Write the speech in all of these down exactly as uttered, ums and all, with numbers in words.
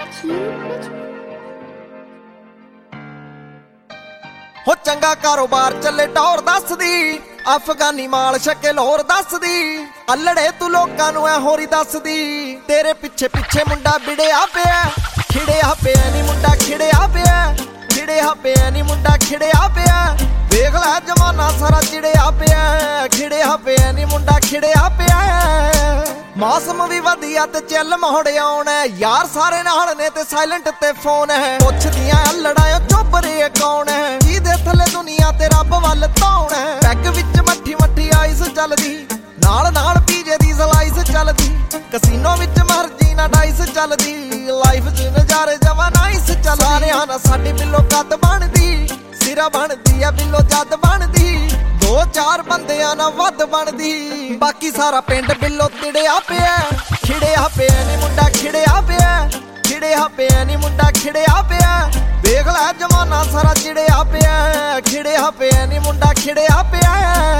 हो चंगा कारोबार चले टौर दसदी अफगानी माल छके लाहौर दसदी अल्लड़े तू लोकां नूं ऐ होरी दसदी तेरे पिछे पिछे मुंडा बिड़िया पिया खिड़िया पिया नी मुंडा खिड़िया पिया खिड़िया पिया नी मुंडा खिड़िया पिया देख लै जमाना सारा चिड़िया पिया खिड़िया पिया नी मुंडा खिड़िया पिया मौसम भी वधिया ते चिल मोड़े आउणा यार सारे नाल ने ते साइलेंट ते फोन है पुछदियां अल्लड़ा चुप रे कौन है जिहदे थल्ले दुनिया ते रब वल तौण है पैग विच मट्ठी मट्ठी आइस चलदी नाल नाल पीजे दी स्लाइस चलदी कसीनो विच मर्जी ना डाइस चलदी लाइफ च नजारे जवा नाइस चल सारियां ना साडी बिल्लो कद बनदी सिरा बनदी है बिल्लो जद बनदी दो चार बंदियां ना वध बनदी बाकी सारा पिंड बिल्लो तिड़िया पिया खिड़िया पिया नी मुंडा खिड़िया पिया खिड़िया पिया नी मुंडा खिड़िया पिया देख लै जमाना सारा चिड़िया पिया खिड़िया पिया नी मुंडा खिड़िया पिया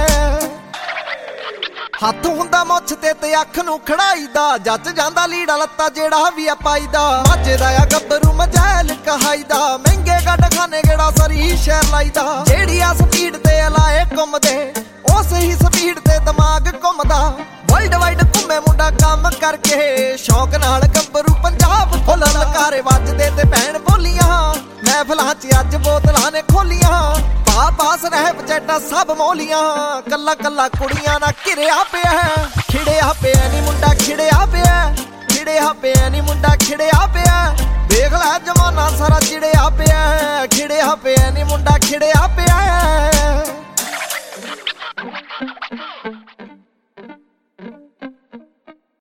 हथ हुंदा मुछ ते ते अख नूं खड़ाईदा जच जांदा लीड़ा लत्ता जेड़ा भी आ पाईदा माझे दा आ गब्बरू मजैल कहाईदा महंगे गड्ड खाने गेड़ा सरी शहर लाईदा जेड़ी आ स्पीड ते लाए घुमदे उस ही स्पीड ते दिमाग घुमदा वर्ल्ड वाइड घुमे मुंडा काम करके शौक नाल गब्बरू पंजाब फुल ललकारे वजदे ते भैन बोलियां महफिलां च अज बोतलां ने खोलियां पा पास रह चैटा सब मोलियां कल्ला कल्ला कुड़ियां ना घिरिया पिया खिड़िया पिया नी मुंडा खिड़िया पिया खिड़िया पिया नी मुंडा खिड़िया पिया देख लै जमाना सारा चिड़िया पिया खिड़िया पिया नी मुंडा खिड़िया पिया।